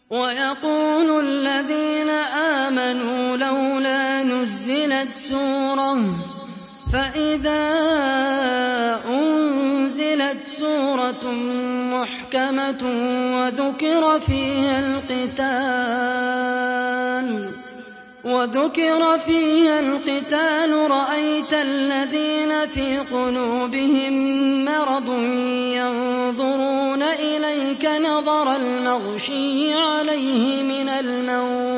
وَيَقُولُ الَّذِينَ آمَنُوا لَوْلَا نُزِّلَتْ سُورَةٌ ۖ فَإِذَا أُنزِلَتْ سُورَةٌ مُّحْكَمَةٌ وَذُكِرَ فِيهَا الْقِتَالُ رَأَيْتَ الَّذِينَ فِي قُلُوبِهِم مَّرَضٌ يَنظُرُونَ إِلَيْكَ نَظَرَ الْمَغْشِيِّ عَلَيْهِ مِنَ الْمَوْتِ